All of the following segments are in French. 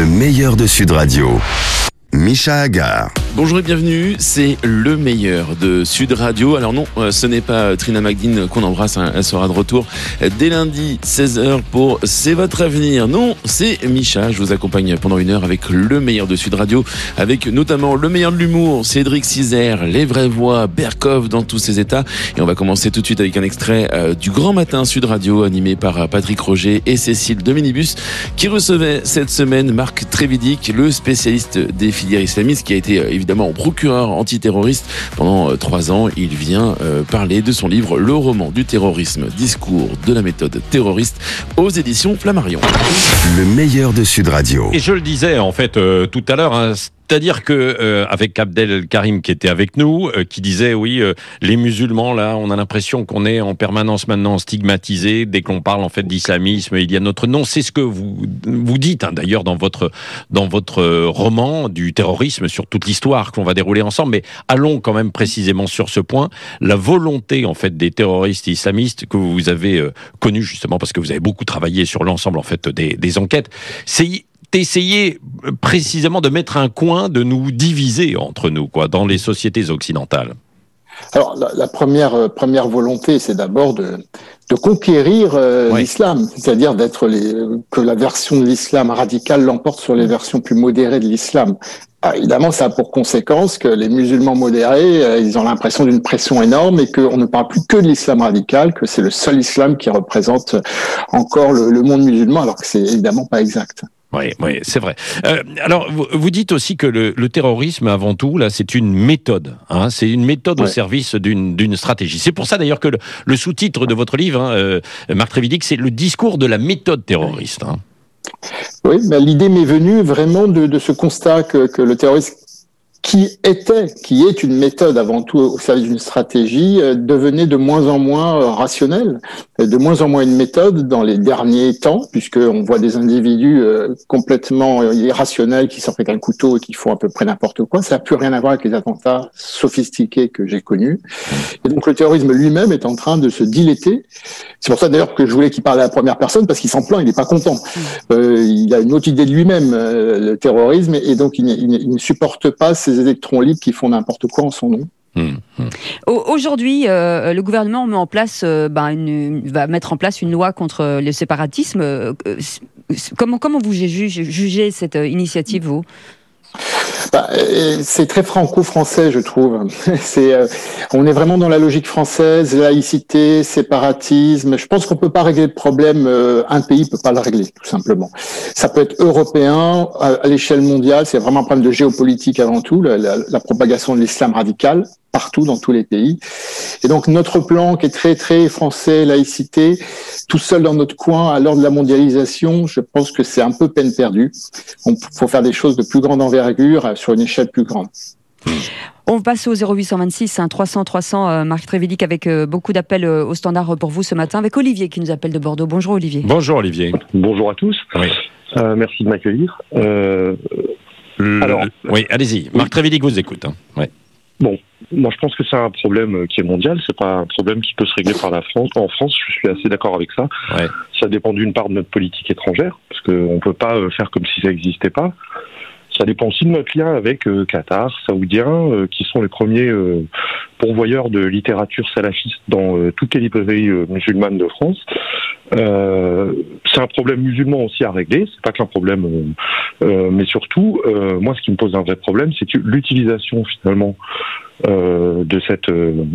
Le meilleur de Sud Radio. Micha Agar. Bonjour et bienvenue, c'est le meilleur de Sud Radio. Alors non, ce n'est pas Trina Magdine qu'on embrasse, elle sera de retour dès lundi 16h pour C'est votre avenir. Non, c'est Micha, je vous accompagne pendant une heure avec le meilleur de Sud Radio, avec notamment le meilleur de l'humour, Cédric Cizère, les vraies voix, Berkov dans tous ses états. Et on va commencer tout de suite avec un extrait du Grand Matin Sud Radio, animé par Patrick Roger et Cécile de Minibus, qui recevait cette semaine Marc Trévidic, le spécialiste des filières islamistes, qui a été évidemment procureur antiterroriste pendant 3 ans. Il vient parler de son livre Le roman du terrorisme, discours de la méthode terroriste, aux éditions Flammarion. Le meilleur de Sud Radio. Et je le disais en fait tout à l'heure, c'est-à-dire que avec Abdel Karim qui était avec nous, qui disait oui, les musulmans là, on a l'impression qu'on est en permanence maintenant stigmatisés dès qu'on parle en fait d'islamisme. Il y a notre nom, c'est ce que vous dites d'ailleurs dans votre roman du terrorisme, sur toute l'histoire qu'on va dérouler ensemble. Mais allons quand même précisément sur ce point, la volonté en fait des terroristes islamistes que vous avez connus justement parce que vous avez beaucoup travaillé sur l'ensemble en fait des enquêtes, c'est essayer précisément de mettre un coin, de nous diviser entre nous, dans les sociétés occidentales. Alors, la première volonté, c'est d'abord de conquérir l'islam, c'est-à-dire que la version de l'islam radicale l'emporte sur les versions plus modérées de l'islam. Évidemment, ça a pour conséquence que les musulmans modérés, ils ont l'impression d'une pression énorme et qu'on ne parle plus que de l'islam radical, que c'est le seul islam qui représente encore le monde musulman, alors que c'est évidemment pas exact. Oui, c'est vrai. Alors, vous dites aussi que le terrorisme, avant tout, là, c'est une méthode. C'est une méthode au service d'une stratégie. C'est pour ça, d'ailleurs, que le sous-titre de votre livre, Marc Trévidic, c'est le discours de la méthode terroriste. Oui, l'idée m'est venue vraiment de ce constat que le terrorisme, qui est une méthode avant tout au service d'une stratégie, devenait de moins en moins rationnelle, de moins en moins une méthode dans les derniers temps, puisqu'on voit des individus complètement irrationnels qui sortent avec un couteau et qui font à peu près n'importe quoi. Ça n'a plus rien à voir avec les attentats sophistiqués que j'ai connus. Et donc le terrorisme lui-même est en train de se dilater. C'est pour ça d'ailleurs que je voulais qu'il parle à la première personne, parce qu'il s'en plaint, il n'est pas content. Il a une autre idée de lui-même, le terrorisme, et donc il ne supporte pas ces électrons libres qui font n'importe quoi en son nom. Aujourd'hui, le gouvernement met en place, va mettre en place une loi contre le séparatisme. Comment vous jugez cette initiative, vous ? C'est très franco-français, je trouve. On est vraiment dans la logique française, laïcité, séparatisme. Je pense qu'on peut pas régler le problème. Un pays peut pas le régler, tout simplement. Ça peut être européen, à l'échelle mondiale. C'est vraiment un problème de géopolitique avant tout, la propagation de l'islam radical partout dans tous les pays. Et donc notre plan qui est très très français, laïcité, tout seul dans notre coin à l'heure de la mondialisation, je pense que c'est un peu peine perdue. Il faut faire des choses de plus grande envergure sur une échelle plus grande. On passe au 0826 300 300, Marc Trévidic, avec beaucoup d'appels au standard pour vous ce matin, avec Olivier qui nous appelle de Bordeaux. Bonjour Olivier. Bonjour Olivier. Bonjour à tous. Oui. Merci de m'accueillir. Alors, oui, allez-y. Marc Trévidic vous écoute. Ouais. Bon, moi je pense que c'est un problème qui est mondial, c'est pas un problème qui peut se régler par la France. En France, je suis assez d'accord avec ça. Ouais. Ça dépend d'une part de notre politique étrangère, parce qu'on peut pas faire comme si ça n'existait pas. Ça dépend aussi de notre lien avec Qatar, Saoudiens, qui sont les premiers pourvoyeurs de littérature salafiste dans toutes les librairies musulmanes de France. C'est un problème musulman aussi à régler, c'est pas qu'un problème, mais surtout, moi ce qui me pose un vrai problème, c'est l'utilisation finalement de cette...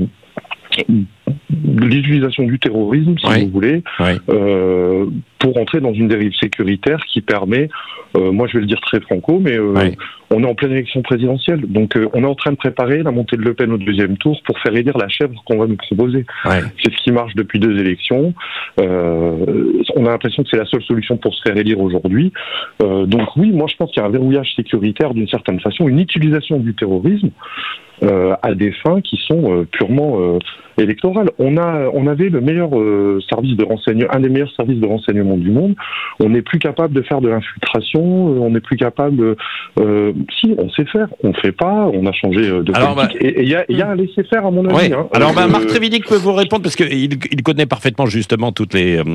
l'utilisation du terrorisme, si vous voulez, pour entrer dans une dérive sécuritaire qui permet, moi je vais le dire très franco, mais on est en pleine élection présidentielle, donc on est en train de préparer la montée de Le Pen au 2e tour pour faire élire la chèvre qu'on va nous proposer. C'est ce qui marche depuis 2 élections. On a l'impression que c'est la seule solution pour se faire élire aujourd'hui. Donc oui, moi je pense qu'il y a un verrouillage sécuritaire d'une certaine façon, une utilisation du terrorisme à des fins qui sont purement électorales. électorale. On avait le meilleur service de renseignement, un des meilleurs services de renseignement du monde. On n'est plus capable de faire de l'infiltration. On n'est plus capable. Si, on sait faire. On ne fait pas. On a changé de politique. Et il y a un laisser-faire à mon avis. Ouais. Hein. Alors, Marc Trévidic peut vous répondre parce qu'il connaît parfaitement justement tous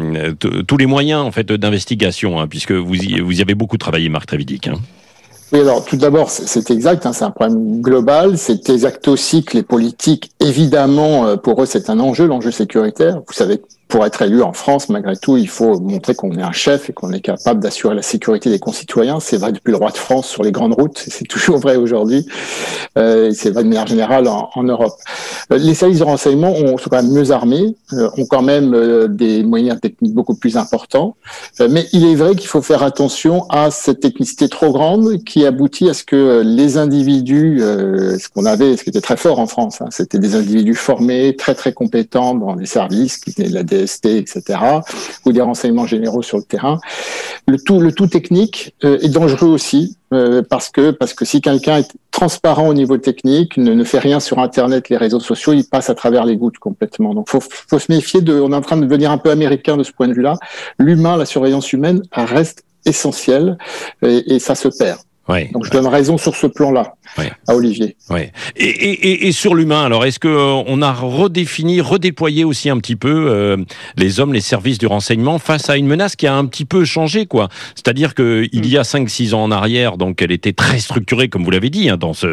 les moyens en fait d'investigation, hein, puisque vous y avez beaucoup travaillé, Marc Trévidic. Hein. Oui, alors tout d'abord, c'est exact, hein, c'est un problème global. C'est exact aussi que les politiques, évidemment, pour eux, c'est un l'enjeu sécuritaire. Vous savez, pour être élu en France, malgré tout, il faut montrer qu'on est un chef et qu'on est capable d'assurer la sécurité des concitoyens. C'est vrai depuis le roi de France sur les grandes routes, c'est toujours vrai aujourd'hui. C'est vrai de manière générale en Europe. Les services de renseignement sont quand même mieux armés, ont quand même des moyens techniques beaucoup plus importants. Mais il est vrai qu'il faut faire attention à cette technicité trop grande qui aboutit à ce que les individus, ce qui était très fort en France, hein, c'était des individus formés, très très compétents dans les services, qui venaient de la DST, etc., ou des renseignements généraux sur le terrain. Le tout technique est dangereux aussi, parce que si quelqu'un est transparent au niveau technique, ne fait rien sur Internet, les réseaux sociaux, il passe à travers les gouttes complètement. Donc, faut se méfier on est en train de devenir un peu américain de ce point de vue-là. L'humain, la surveillance humaine reste essentielle et ça se perd. Ouais, donc je donne raison sur ce plan-là à Olivier. Ouais. Et sur l'humain, alors est-ce que on a redéployé aussi un petit peu les hommes, les services du renseignement face à une menace qui a un petit peu changé, quoi. C'est-à-dire que il y a 5-6 ans en arrière, donc elle était très structurée, comme vous l'avez dit, hein, vous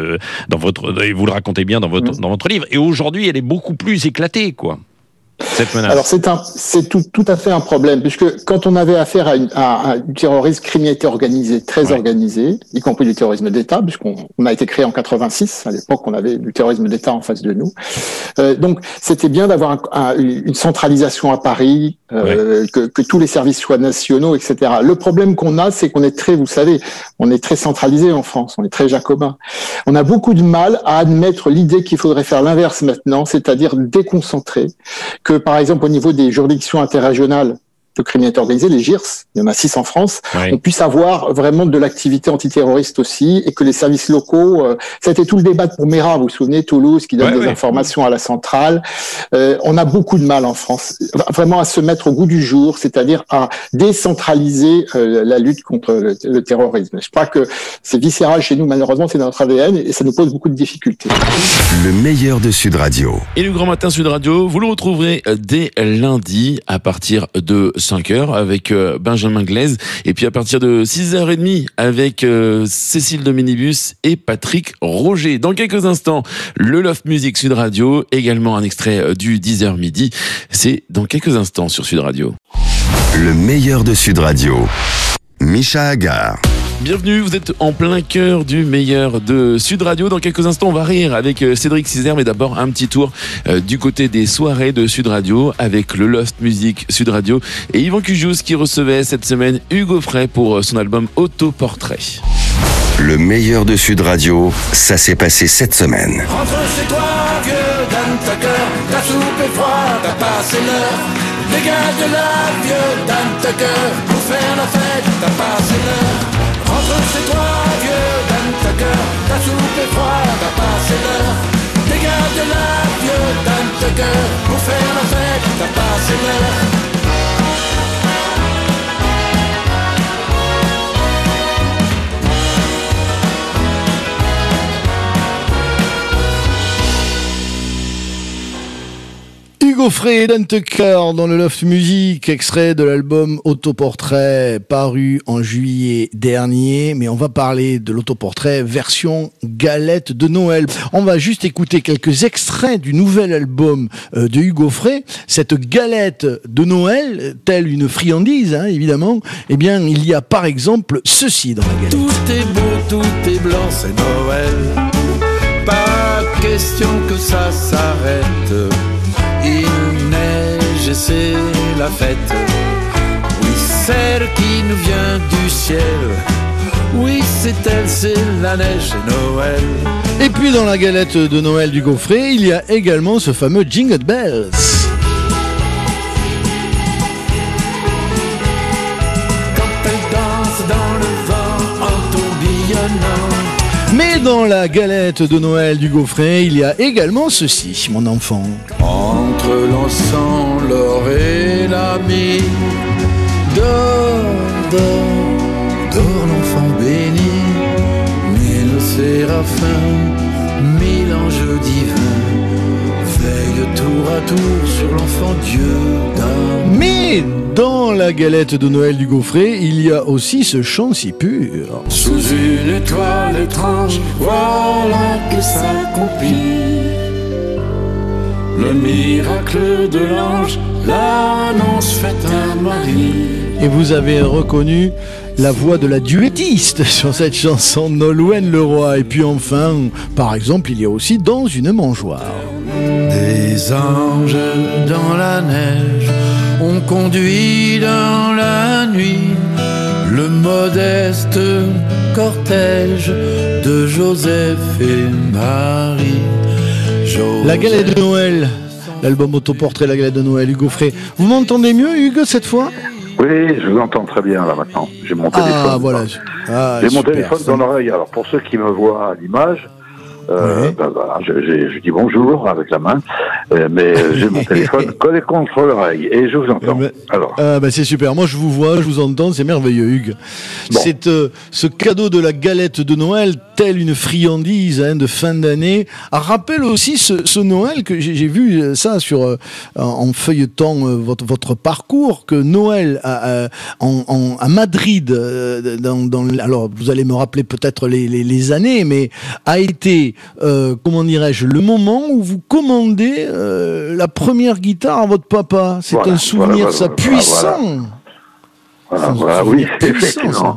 le racontez bien dans votre livre. Et aujourd'hui, elle est beaucoup plus éclatée, quoi. Cette menace. Alors c'est tout à fait un problème, puisque quand on avait affaire à un terrorisme, criminalité organisée, très organisée, y compris du terrorisme d'État, puisqu'on a été créé en 86, à l'époque on avait du terrorisme d'État en face de nous. Donc c'était bien d'avoir une centralisation à Paris, que tous les services soient nationaux, etc. Le problème qu'on a, c'est qu'on est vous savez, on est très centralisé en France, on est très jacobin. On a beaucoup de mal à admettre l'idée qu'il faudrait faire l'inverse maintenant, c'est-à-dire déconcentrer, que par exemple au niveau des juridictions interrégionales de criminalité organisée, les GIRS, il y en a 6 en France, on puisse avoir vraiment de l'activité antiterroriste aussi, et que les services locaux, ça a été tout le débat pour Mera, vous vous souvenez, Toulouse, qui donne des informations à la centrale. On a beaucoup de mal en France, vraiment à se mettre au goût du jour, c'est-à-dire à décentraliser la lutte contre le terrorisme. Je crois que c'est viscéral chez nous, malheureusement, c'est dans notre ADN, et ça nous pose beaucoup de difficultés. Le meilleur de Sud Radio. Et le Grand Matin Sud Radio, vous le retrouverez dès lundi à partir de 5h avec Benjamin Glaise, et puis à partir de 6h30 avec Cécile de Minibus et Patrick Roger. Dans quelques instants, le Love Music Sud Radio, également un extrait du 10h midi. C'est dans quelques instants sur Sud Radio. Le meilleur de Sud Radio. Micha Agar. Bienvenue, vous êtes en plein cœur du meilleur de Sud Radio. Dans quelques instants, on va rire avec Cédric Cizer, mais d'abord un petit tour du côté des soirées de Sud Radio avec le Loft Music Sud Radio et Yvan Cujous qui recevait cette semaine Hugo Frey pour son album Autoportrait. Le meilleur de Sud Radio, ça s'est passé cette semaine. Rentre chez toi, vieux Dan Tucker, ta soupe est froide, t'as passé l'heure. Dégage de là, vieux Dan Tucker, pour faire la fête, t'as passé l'heure. Rentre chez toi, vieux Dan Tucker, ta soupe est froide, t'as passé l'heure. Dégage de là, vieux Dan Tucker, pour faire la fête, t'as passé l'heure. Hugo Frey et Dan Tucker dans le Loft Music, extrait de l'album Autoportrait paru en juillet dernier, mais on va parler de l'Autoportrait version galette de Noël. On va juste écouter quelques extraits du nouvel album de Hugo Frey. Cette galette de Noël, telle une friandise, hein, évidemment, eh bien il y a par exemple ceci dans la galette. Tout est beau, tout est blanc, c'est Noël. Pas question que ça s'arrête. Il neige et c'est la fête. Oui, celle qui nous vient du ciel. Oui, c'est elle, c'est la neige et Noël. Et puis dans la galette de Noël d'Hugo Frey, il y a également ce fameux Jingle Bells. Quand elle danse dans le vent en tourbillonnant. Mais dans la galette de Noël du Gaufret, il y a également ceci, mon enfant. Entre l'encens, l'or et la mie, dors, dors, dors l'enfant béni, mille séraphins, mille anges divins, veille tour à tour sur l'enfant Dieu d'amour. Mais dans la galette de Noël du Gaufret, il y a aussi ce chant si pur. Sous une étoile étrange, voilà que s'accomplit le miracle de l'ange, l'annonce faite à Marie. Et vous avez reconnu la voix de la duettiste sur cette chanson, Nolwenn Leroy. Et puis enfin, par exemple, il y a aussi Dans une mangeoire. Des anges dans la neige ont conduit dans la nuit le modeste cortège de Joseph et Marie. La galette de Noël, l'album autoportrait La galette de Noël, Hugo Frey. Vous m'entendez mieux, Hugo, cette fois ? Oui, je vous entends très bien là maintenant. J'ai mon téléphone. Ah, voilà. J'ai mon téléphone dans l'oreille. Alors pour ceux qui me voient à l'image, je dis bonjour avec la main, mais j'ai mon téléphone collé contre l'oreille et je vous entends. Alors. C'est super. Moi, je vous vois, je vous entends, c'est merveilleux, Hugues. Bon. C'est ce cadeau de la galette de Noël, telle une friandise de fin d'année, rappelle aussi ce Noël que j'ai vu ça en feuilletant votre parcours, que Noël à Madrid, alors vous allez me rappeler peut-être les années, mais a été comment dirais-je, le moment où vous commandez la première guitare à votre papa. C'est un souvenir puissant. Voilà, oui, effectivement.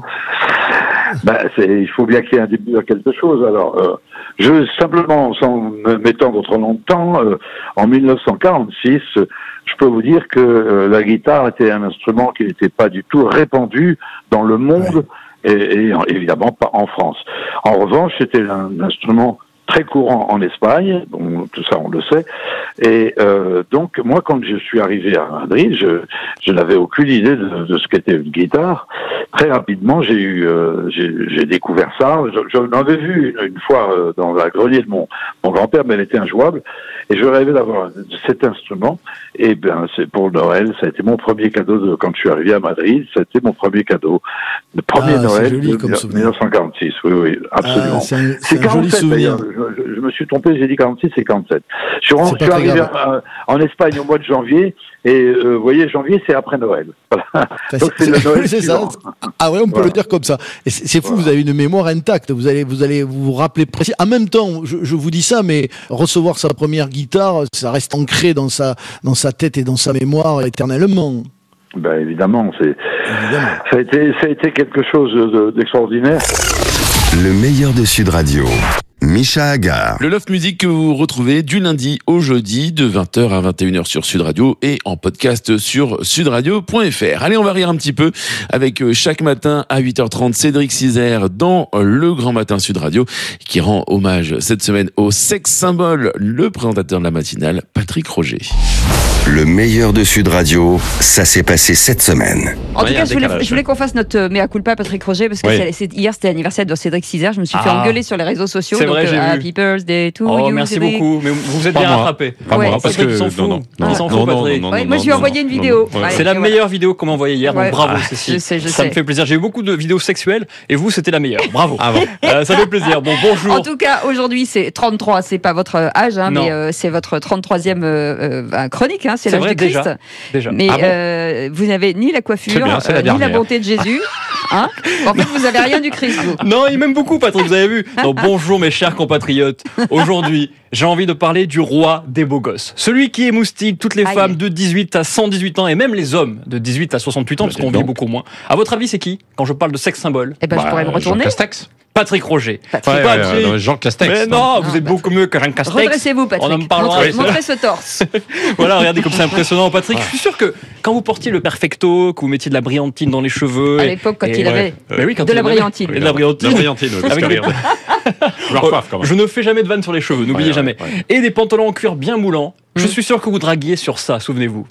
Il faut bien qu'il y ait un début à quelque chose. Alors, simplement, sans m'étendre trop longtemps, en 1946, je peux vous dire que la guitare était un instrument qui n'était pas du tout répandu dans le monde, et évidemment pas en France. En revanche, c'était un instrument très courant en Espagne, bon, tout ça on le sait, et donc moi quand je suis arrivé à Madrid, je n'avais aucune idée de ce qu'était une guitare. Très rapidement j'ai découvert ça. J'en avais vu une fois dans la grenier de mon grand-père, mais elle était injouable, et je rêvais d'avoir cet instrument. Et c'est pour Noël, ça a été mon premier cadeau quand je suis arrivé à Madrid. Ça a été mon premier cadeau, le premier Noël de 1946. Oui, absolument. C'est un joli souvenir. Je me suis trompé, j'ai dit 46, c'est 47. Je suis arrivé en Espagne au mois de janvier, et vous voyez, janvier, c'est après Noël. Voilà. Donc c'est le Noël suivant. Ah ouais, on peut le dire comme ça. Et c'est fou, vous avez une mémoire intacte, vous allez vous rappeler précis. En même temps, je vous dis ça, mais recevoir sa première guitare, ça reste ancré dans sa tête et dans sa mémoire éternellement. Évidemment, ça a été quelque chose d'extraordinaire. Le meilleur de Sud Radio. Misha Agar. Le Love Music que vous retrouvez du lundi au jeudi de 20h à 21h sur Sud Radio et en podcast sur sudradio.fr. Allez, on va rire un petit peu avec chaque matin à 8h30 Cédric Cizer dans le Grand Matin Sud Radio qui rend hommage cette semaine au sex symbole, le présentateur de la matinale, Patrick Roger. Le meilleur de Sud Radio, ça s'est passé cette semaine. En tout cas, je voulais qu'on fasse notre mea culpa, Patrick Roger, parce que hier c'était l'anniversaire de Cédric Cizer. Je me suis fait engueuler sur les réseaux sociaux. C'est vrai, j'ai vu. Happy birthday to you. Merci Cédric. beaucoup. Mais vous êtes bien rattrapé. Pas moi, parce que il s'en fout. Il s'en fout, Patrick. Moi, je lui ai envoyé une vidéo. C'est la meilleure vidéo qu'on m'a envoyée hier. Donc bravo, Cécile. Je sais. Ça me fait plaisir. J'ai eu beaucoup de vidéos sexuelles et vous, c'était la meilleure. Bravo. Ça fait plaisir. Bon, bonjour. En tout cas, aujourd'hui, c'est 33. C'est pas votre âge, mais c'est votre 33e chronique. C'est l'âge du Christ. Déjà. Mais vous n'avez ni la coiffure, ni la bonté de Jésus. En fait, vous avez rien du Christ, vous. Non, il m'aime beaucoup, Patrick, vous avez vu. Donc, bonjour mes chers compatriotes. Aujourd'hui, j'ai envie de parler du roi des beaux gosses. Celui qui émoustille toutes les femmes de 18 à 118 ans et même les hommes de 18 à 68 ans, parce qu'on vit beaucoup moins. À votre avis, c'est qui quand je parle de sexe symbole? Je pourrais me retourner. Patrick Roger. Jean Castex. Mais non, vous êtes beaucoup mieux que Jean Castex. Redressez-vous, Patrick. On en parlera. Montrez ce torse. Voilà, regardez comme c'est impressionnant, Patrick. Je suis sûr que quand vous portiez le perfecto, que vous mettiez de la brillantine dans les cheveux. À l'époque, quand il avait de la brillantine. De la brillantine. Je ne fais jamais de vanne sur les cheveux, n'oubliez jamais. Et des pantalons en cuir bien moulants. Je suis sûr que vous draguiez sur ça, souvenez-vous.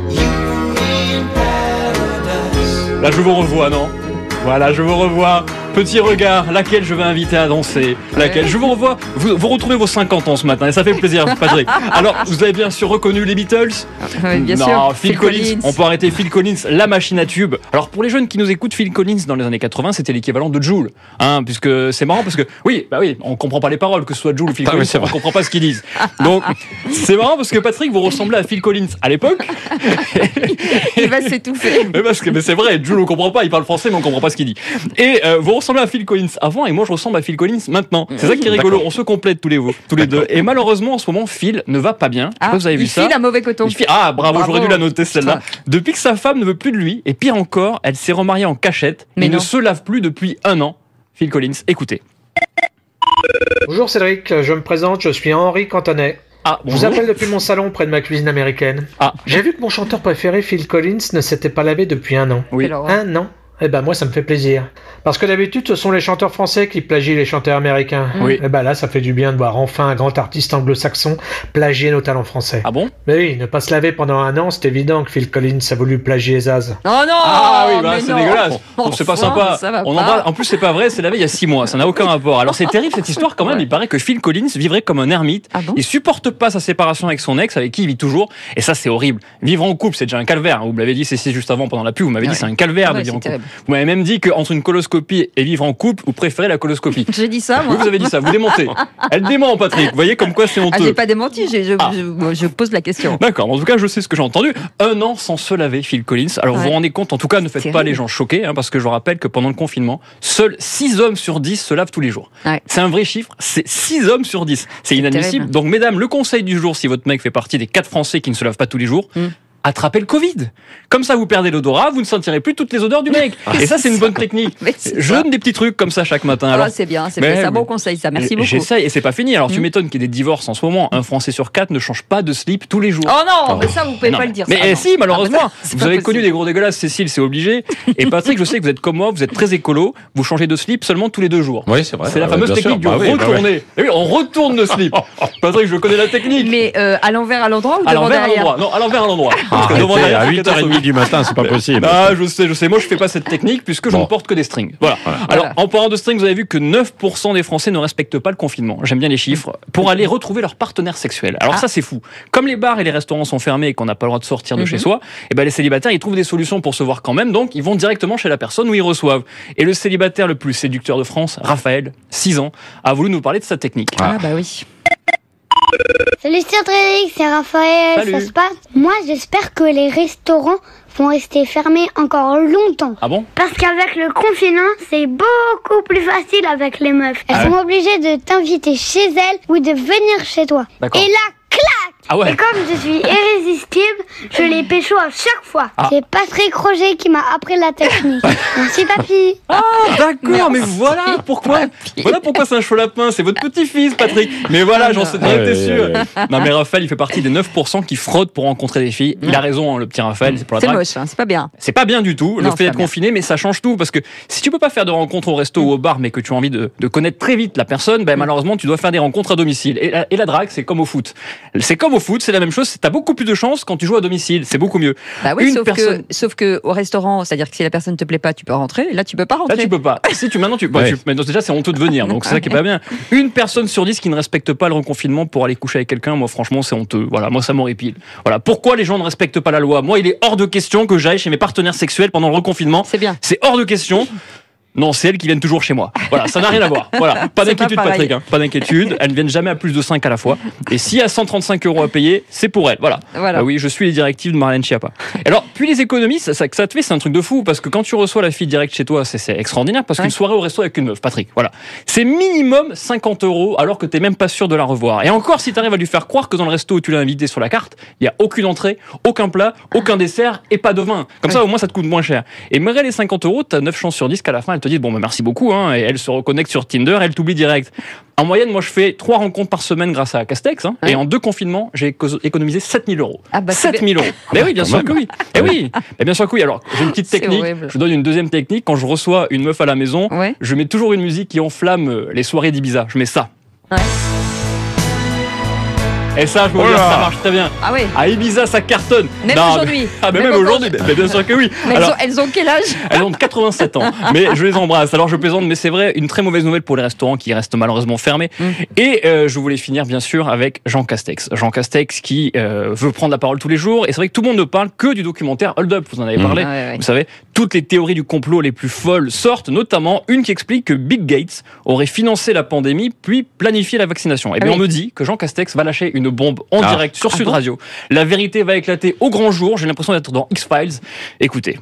Là, je vous revois, non? Voilà, je vous revois. petit regard, laquelle je vais inviter à danser, laquelle je vous revois. Vous retrouvez vos 50 ans ce matin et ça fait plaisir, Patrick. Alors, vous avez bien sûr reconnu les Beatles. Oui, bien non, sûr. Phil Collins. On peut arrêter Phil Collins, la machine à tube. Alors, pour les jeunes qui nous écoutent, Phil Collins dans les années 80, c'était l'équivalent de Jul, puisque c'est marrant parce que oui, on comprend pas les paroles, que ce soit Jul ou Phil Collins, on comprend pas ce qu'ils disent. Donc, c'est marrant parce que Patrick, vous ressemblez à Phil Collins à l'époque. Il va s'étouffer. Mais c'est vrai, Jul on comprend pas, il parle français mais on comprend pas ce qu'il dit. Et vous ressemblez à Phil Collins avant et moi je ressemble à Phil Collins maintenant. C'est ça qui est rigolo, on se complète tous les deux. Et malheureusement en ce moment Phil ne va pas bien. Vous avez vu ça? Il file un mauvais coton. Bravo, j'aurais dû la noter celle-là. Depuis que sa femme ne veut plus de lui et pire encore, elle s'est remariée en cachette. Il ne se lave plus depuis 1 an. Phil Collins, écoutez. Bonjour Cédric, je me présente, je suis Henri Cantonet. Je vous appelle depuis mon salon près de ma cuisine américaine. J'ai vu que mon chanteur préféré, Phil Collins, ne s'était pas lavé depuis 1 an. Oui. 1 an. Eh ben moi ça me fait plaisir. Parce que d'habitude ce sont les chanteurs français qui plagient les chanteurs américains. Oui. Et ben là ça fait du bien de voir enfin un grand artiste anglo-saxon plagier nos talents français. Ah bon? Mais oui, ne pas se laver pendant 1 an, c'est évident que Phil Collins a voulu plagier Zaz. Oh non! Ah oui, c'est dégueulasse. C'est pas sympa. Ça va pas. En plus c'est pas vrai, c'est lavé il y a 6 mois, ça n'a aucun rapport. Alors c'est terrible cette histoire quand même, il paraît que Phil Collins vivrait comme un ermite. Ah bon? Il supporte pas sa séparation avec son ex, avec qui il vit toujours, et ça c'est horrible. Vivre en couple c'est déjà un calvaire, vous me l'avez dit Cécile juste avant pendant la pub, vous m'avez dit c'est un calvaire de vivre en couple. Vous m'avez même dit qu'entre une coloscopie et vivre en couple, vous préférez la coloscopie. J'ai dit ça, moi. Oui, vous avez dit ça, vous démentez. Elle dément, Patrick. Vous voyez comme quoi c'est honteux. J'ai pas démenti, je pose la question. D'accord, en tout cas, je sais ce que j'ai entendu. 1 an sans se laver, Phil Collins. Alors, vous vous rendez compte, en tout cas, ne faites pas les gens choqués, parce que je rappelle que pendant le confinement, seuls 6 hommes sur 10 se lavent tous les jours. Ouais. C'est un vrai chiffre, c'est 6 hommes sur 10. C'est inadmissible. Terrible. Donc, mesdames, le conseil du jour, si votre mec fait partie des 4 Français qui ne se lavent pas tous les jours, attrapez le Covid. Comme ça, vous perdez l'odorat, vous ne sentirez plus toutes les odeurs du mec. Et ça, c'est une bonne technique. Je donne des petits trucs comme ça chaque matin. Alors, c'est bien, c'est un bon conseil, ça. Merci beaucoup. J'essaye et c'est pas fini. Alors, tu m'étonnes qu'il y ait des divorces en ce moment. Un Français sur 4 ne change pas de slip tous les jours. Oh non, mais ça, vous pouvez pas le dire. Mais si, malheureusement. Vous avez connu des gros dégueulasses, Cécile, c'est obligé. Et Patrick, je sais que vous êtes comme moi, vous êtes très écolo. Vous changez de slip seulement tous les 2 jours. Oui, c'est vrai. C'est la fameuse technique du retourner. Oui, on retourne le slip. Patrick, je connais la technique. Mais à l'envers à l'endroit ou devant derrière? Non, à l'envers à l'endroit. À 8h30 du matin, c'est pas possible. Ah, je sais. Moi, je fais pas cette technique puisque je ne porte que des strings. Voilà. Alors, en parlant de strings, vous avez vu que 9% des Français ne respectent pas le confinement. J'aime bien les chiffres. Pour aller retrouver leur partenaire sexuel. Alors ça, c'est fou. Comme les bars et les restaurants sont fermés et qu'on n'a pas le droit de sortir de chez soi, et ben les célibataires, ils trouvent des solutions pour se voir quand même. Donc, ils vont directement chez la personne où ils reçoivent. Et le célibataire le plus séducteur de France, Raphaël, 6 ans, a voulu nous parler de sa technique. Ah bah oui. Salut Cédric, c'est Raphaël. Salut. Ça se passe? Moi, j'espère que les restaurants vont rester fermés encore longtemps. Ah bon? Parce qu'avec le confinement, c'est beaucoup plus facile avec les meufs. Elles sont obligées de t'inviter chez elles ou de venir chez toi. D'accord. Et là, clac! Ah ouais. Et comme je suis irrésistible, je les pécho à chaque fois. C'est Patrick Roger qui m'a appris la technique. Merci papy. Ah d'accord, mais voilà pourquoi c'est un chaud lapin, c'est votre petit-fils Patrick. Mais voilà, j'en étais sûr. Non mais Raphaël, il fait partie des 9% qui fraudent pour rencontrer des filles. Il a raison, le petit Raphaël, c'est pour la drague. C'est moche, c'est pas bien. C'est pas bien du tout, le fait d'être confiné, mais ça change tout parce que si tu peux pas faire de rencontres au resto ou au bar, mais que tu as envie de connaître très vite la personne, malheureusement tu dois faire des rencontres à domicile. Et la drague, c'est comme au foot. C'est comme au foot, c'est la même chose. T'as beaucoup plus de chance quand tu joues à domicile. C'est beaucoup mieux. Bah oui, sauf que au restaurant, c'est-à-dire que si la personne te plaît pas, tu peux rentrer. Là, tu peux pas rentrer. Là, tu peux pas. Si tu mais déjà, c'est honteux de venir. Donc c'est ça qui est pas bien. 1 personne sur 10 qui ne respecte pas le reconfinement pour aller coucher avec quelqu'un. Moi, franchement, c'est honteux. Voilà, moi, ça m'horripile. Voilà. Pourquoi les gens ne respectent pas la loi? Moi, il est hors de question que j'aille chez mes partenaires sexuels pendant le reconfinement. C'est bien. C'est hors de question. Non, c'est elles qui viennent toujours chez moi. Voilà, ça n'a rien à voir. Voilà, pas d'inquiétude, Patrick. Pas d'inquiétude. Elles ne viennent jamais à plus de 5 à la fois. Et s'il y a 135 € à payer, c'est pour elles. Voilà. Oui, je suis les directives de Marlène Schiappa. Alors, puis les économies, ça te fait, c'est un truc de fou. Parce que quand tu reçois la fille direct chez toi, c'est extraordinaire. Parce qu'une soirée au resto avec une meuf, Patrick, voilà. C'est minimum 50 € alors que t'es même pas sûr de la revoir. Et encore, si t'arrives à lui faire croire que dans le resto où tu l'as invité sur la carte, il y a aucune entrée, aucun plat, aucun dessert et pas de vin. Comme ça, au moins, ça te coûte moins cher. Et malgré les 50 €, t'as 9 chances sur 10 qu'à la fin, elle te dit, bon, merci beaucoup. Et elle se reconnecte sur Tinder, elle t'oublie direct. En moyenne, moi, je fais 3 rencontres par semaine grâce à Castex. Et en 2 confinements, j'ai économisé 7 000 €. Ah bah 7 000 €. Mais oui, bien sûr que oui. Et oui. Et bien sûr que oui. Alors, j'ai une petite technique. Je vous donne une deuxième technique. Quand je reçois une meuf à la maison, je mets toujours une musique qui enflamme les soirées d'Ibiza. Je mets ça. Et ça, je peux vous dire, ça marche très bien. Ah oui. À Ibiza, ça cartonne. Même aujourd'hui. Même aujourd'hui, mais bien sûr que oui. Mais elles ont quel âge? Elles ont 87 ans. Mais je les embrasse. Alors je plaisante, mais c'est vrai, une très mauvaise nouvelle pour les restaurants qui restent malheureusement fermés. Et je voulais finir bien sûr avec Jean Castex. Jean Castex qui veut prendre la parole tous les jours. Et c'est vrai que tout le monde ne parle que du documentaire Hold Up. Vous en avez parlé. Vous savez, toutes les théories du complot les plus folles sortent, notamment une qui explique que Bill Gates aurait financé la pandémie puis planifié la vaccination. Et bien on me dit que Jean Castex va lâcher une bombe en direct sur Sud Radio. La vérité va éclater au grand jour. J'ai l'impression d'être dans X-Files. Écoutez.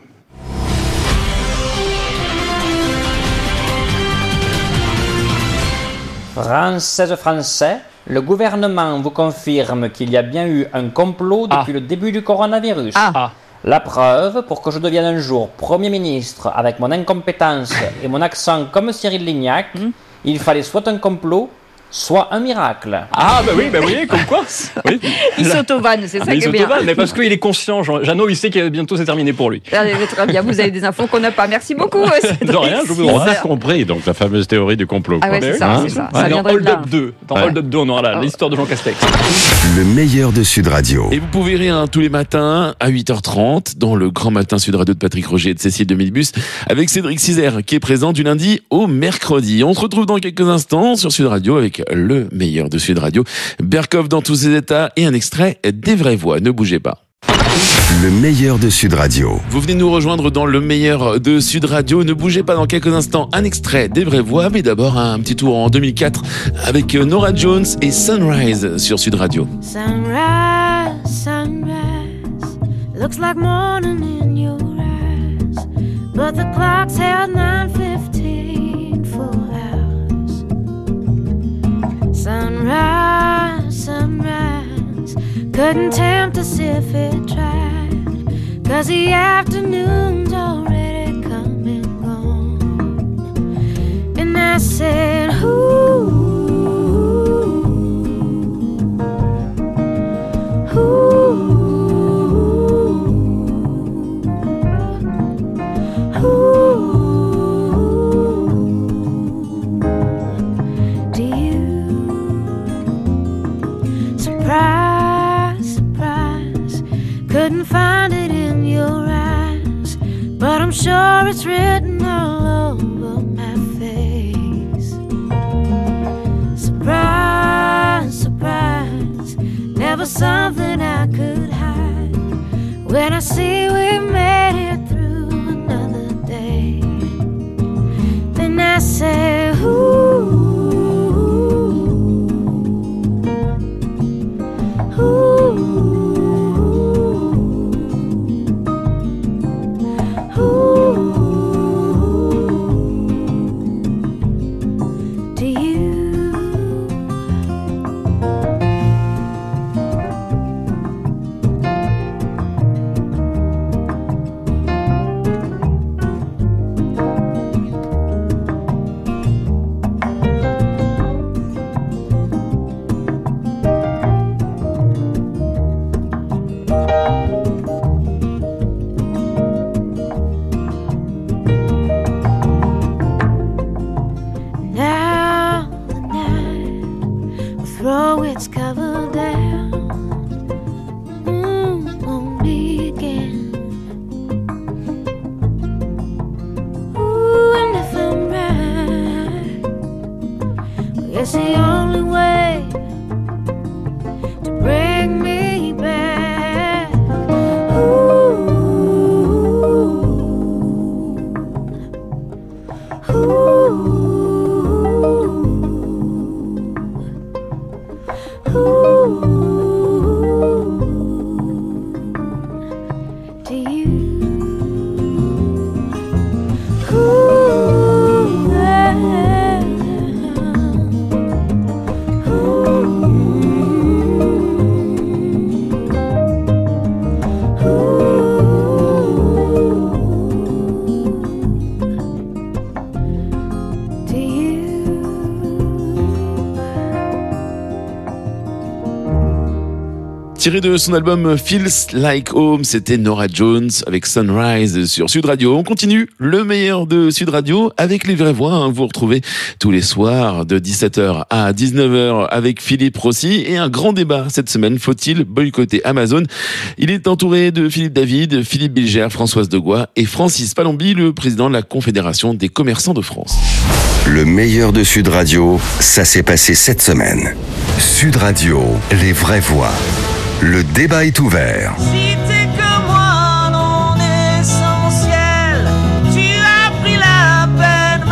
Françaises, Français, le gouvernement vous confirme qu'il y a bien eu un complot depuis le début du coronavirus. La preuve, pour que je devienne un jour Premier ministre avec mon incompétence et mon accent comme Cyril Lignac, il fallait soit un complot, soit un miracle. Ah bah oui, comme quoi. Oui. Il s'auto-vanne, c'est ça qui est bien. Mais parce qu'il est conscient, Jeannot, il sait que bientôt c'est terminé pour lui. Très bien, vous avez des infos qu'on n'a pas. Merci beaucoup. De rien, je vous ai compris, donc la fameuse théorie du complot. Ah ouais, c'est ça, c'est ça. Ça dans Hold Up 2, Hold Up 2, on aura l'histoire de Jean Castex. Le meilleur de Sud Radio. Et vous pouvez rire tous les matins à 8h30 dans le Grand Matin Sud Radio de Patrick Roger et de Cécile de Midbus avec Cédric Cizère qui est présent du lundi au mercredi. On se retrouve dans quelques instants sur Sud Radio avec le meilleur de Sud Radio, Berkoff dans tous ses états et un extrait des vraies voix. Ne bougez pas. Le meilleur de Sud Radio. Vous venez nous rejoindre dans le meilleur de Sud Radio. Ne bougez pas, dans quelques instants un extrait des vraies voix, mais d'abord un petit tour en 2004 avec Norah Jones et Sunrise sur Sud Radio. Sunrise, sunrise, looks like morning in your eyes, but the clock's held 9:15 for hours. Sunrise, sunrise, couldn't tempt us if it tried, 'cause the afternoon's already come and gone. And I said, ooh, ooh, ooh. Do you? Surprise, surprise, couldn't find it in your eyes, but I'm sure it's written all over my face. Surprise, surprise, never something I could hide. When I see we made it through another day, then I say, ooh, Tiré de son album Feels Like Home, c'était Norah Jones avec Sunrise sur Sud Radio. On continue le meilleur de Sud Radio avec les vraies voix. Vous retrouvez tous les soirs de 17h à 19h avec Philippe Rossi et un grand débat cette semaine. Faut-il boycotter Amazon? Il est entouré de Philippe David, Philippe Bilger, Françoise Degois et Francis Palombi, le président de la Confédération des commerçants de France. Le meilleur de Sud Radio, ça s'est passé cette semaine. Sud Radio, les vraies voix. Le débat est ouvert. Si t'es comme moi, non essentiel, tu as pris la peine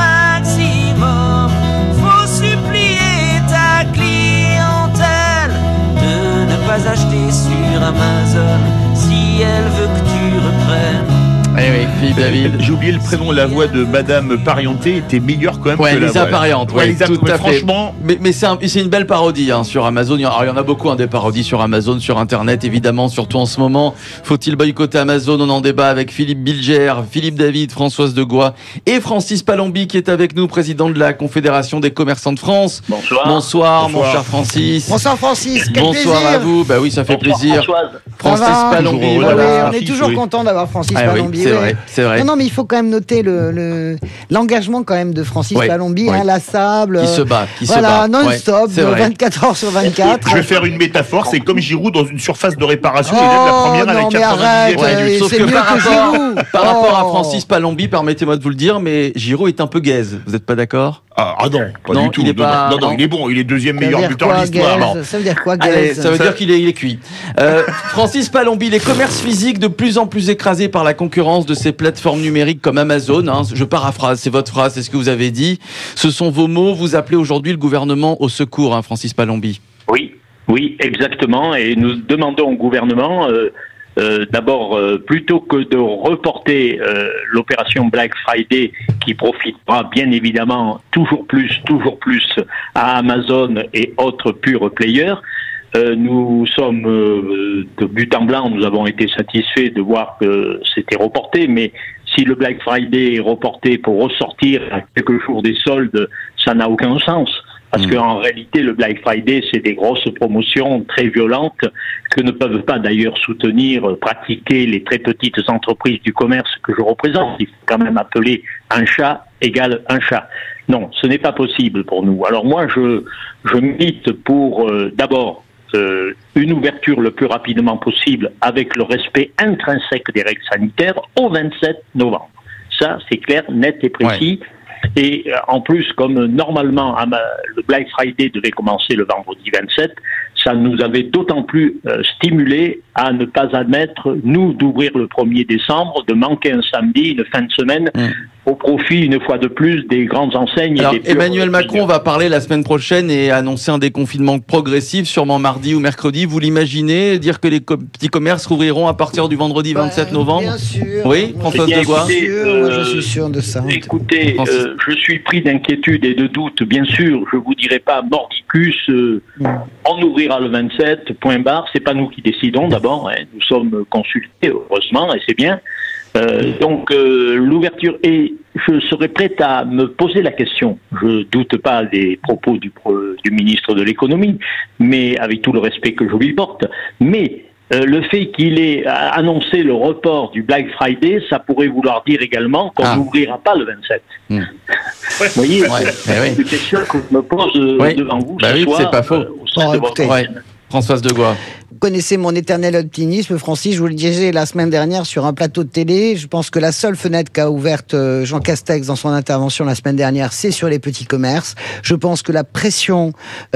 maximum. Faut supplier ta clientèle de ne pas acheter sur Amazon si elle veut que tu reprennes. Eh oui, Philippe David. J'ai oublié le prénom, la voix de Madame Parienté était meilleure quand même que la Lisa voix. Pariente, Lisa, tout à fait. Franchement. Mais c'est une belle parodie sur Amazon. Il y en a beaucoup des parodies sur Amazon, sur Internet évidemment, surtout en ce moment. Faut-il boycotter Amazon? On en débat avec Philippe Bilger, Philippe David, Françoise Degois et Francis Palombi qui est avec nous, président de la Confédération des commerçants de France. Bonsoir. Bonsoir, mon cher Francis. Bonsoir Francis, quel Bonsoir plaisir. à vous. Bah oui, ça fait plaisir. Francis Palombi, voilà. On est toujours content d'avoir Francis Palombi. Oui, c'est vrai. Non, mais il faut quand même noter l'engagement quand même de Francis Palombi, inlassable. Qui se bat, non-stop, 24 heures sur 24. Je vais faire une métaphore, c'est comme Giroud dans une surface de réparation, il lève la première avec 90 sauf que par rapport à Francis Palombi, permettez-moi de vous le dire, mais Giroud est un peu gaze. Vous n'êtes pas d'accord? Ah non, pas du tout. Il est bon, il est deuxième meilleur buteur de l'histoire. Ça veut dire quoi, gaze? Ça veut dire qu'il est cuit. Francis Palombi, les commerces physiques de plus en plus écrasés par la concurrence de ces plateformes numériques comme Amazon. Je paraphrase, c'est votre phrase, c'est ce que vous avez dit. Ce sont vos mots. Vous appelez aujourd'hui le gouvernement au secours, Francis Palombi. Oui, exactement. Et nous demandons au gouvernement, d'abord, plutôt que de reporter l'opération Black Friday, qui profitera bien évidemment toujours plus à Amazon et autres pure players. Nous sommes de but en blanc, nous avons été satisfaits de voir que c'était reporté, mais si le Black Friday est reporté pour ressortir à quelques jours des soldes, ça n'a aucun sens. Parce qu'en réalité, le Black Friday, c'est des grosses promotions très violentes que ne peuvent pas d'ailleurs pratiquer les très petites entreprises du commerce que je représente. Il faut quand même appeler un chat égale un chat. Non, ce n'est pas possible pour nous. Alors moi, je milite pour d'abord une ouverture le plus rapidement possible avec le respect intrinsèque des règles sanitaires au 27 novembre. Ça, c'est clair, net et précis. Ouais. Et en plus, comme normalement le Black Friday devait commencer le vendredi 27, ça nous avait d'autant plus stimulé à ne pas admettre, nous, d'ouvrir le 1er décembre, de manquer un samedi, une fin de semaine, au profit, une fois de plus, des grandes enseignes. Alors, Emmanuel Macron va parler la semaine prochaine et annoncer un déconfinement progressif, sûrement mardi ou mercredi. Vous l'imaginez, dire que les petits commerces rouvriront à partir du vendredi 27 novembre? Bien sûr. Oui, Françoise Degois. Je suis sûr de ça. Écoutez, je suis pris d'inquiétude et de doute, bien sûr. Je vous dirai pas mordicus, on ouvrira le 27, point barre. C'est pas nous qui décidons d'abord. Nous sommes consultés, heureusement, et c'est bien. Donc l'ouverture, et je serais prête à me poser la question. Je doute pas des propos du ministre de l'économie, mais avec tout le respect que je lui porte. Mais le fait qu'il ait annoncé le report du Black Friday, ça pourrait vouloir dire également qu'on n'ouvrira pas le 27. Vous voyez, c'est une question que je me pose devant vous ce soir. C'est pas faux. Françoise Degois. Vous connaissez mon éternel optimisme, Francis, je vous le disais la semaine dernière sur un plateau de télé. Je pense que la seule fenêtre qu'a ouverte Jean Castex dans son intervention la semaine dernière, c'est sur les petits commerces. Je pense que la pression